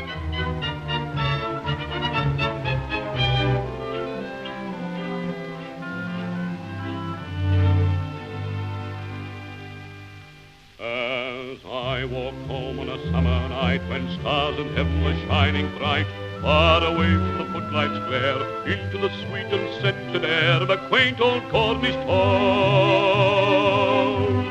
As I walked home on a summer night, when stars in heaven were shining bright, far away from the footlights' glare, into the sweet and scented air of a quaint old Cornish town.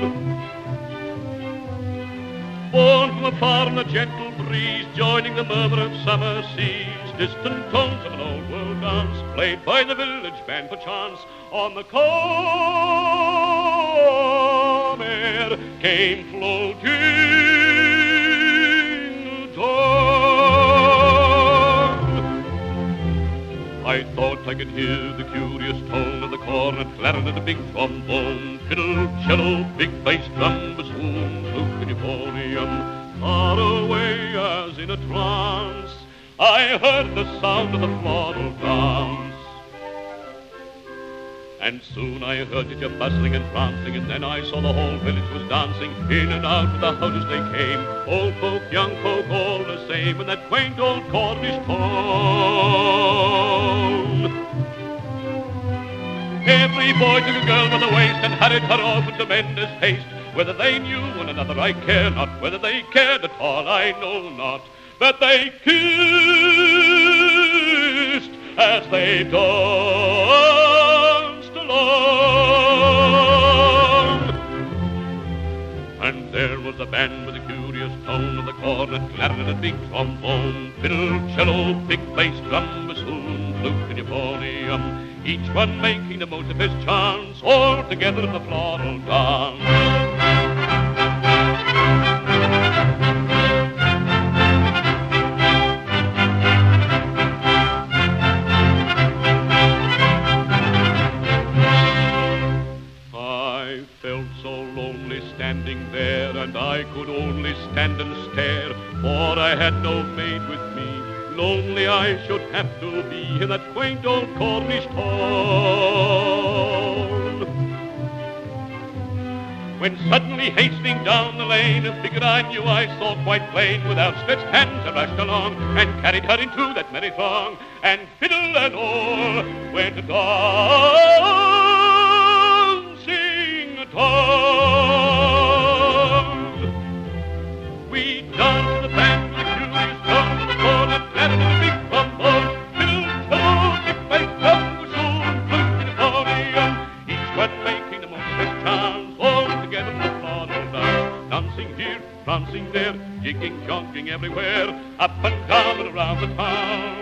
Borne from afar in a gentle breeze, joining the murmur of summer seas, distant tones of an old world dance, played by the village band perchance, on the calm air came floating dawn. I thought I could hear the curious tone of the cornet, clarinet, a big trombone, fiddle, cello, big bass drum, bassoon, flute, and euphonium. Far away as in a trance, I heard the sound of the floral dance. And soon I heard it bustling and prancing, and then I saw the whole village was dancing. In and out of the houses they came, old folk, young folk, all the same, in that quaint old Cornish town. Every boy took a girl by the waist and hurried her off in tremendous haste. Whether they knew one another I care not, whether they cared at all I know not, but they kissed as they danced along. And there was the band with the curious tone of the cornet, clarinet, and big trombone, fiddle, cello, big bass drum, bassoon, flute, and euphonium, each one making the most of his chance, all together in the floral dance. I felt so lonely standing there, and I could only stand and stare, for I had no maid with me. Lonely I should have to be in that quaint old Cornish town. When suddenly hastening down the lane, a figure I knew I saw quite plain, with outstretched hands I rushed along, and carried her into that merry throng, and fiddle and all went dancing down. We danced to the band with the curious tone of the cornet, clarinet, and the big trombone, fiddle, cello, big bass drum, bassoon, flute, and euphonium, each one making the most of his chance, all together in the floral dance, dancing here, prancing there, jigging, jonking everywhere, up and down and around the town.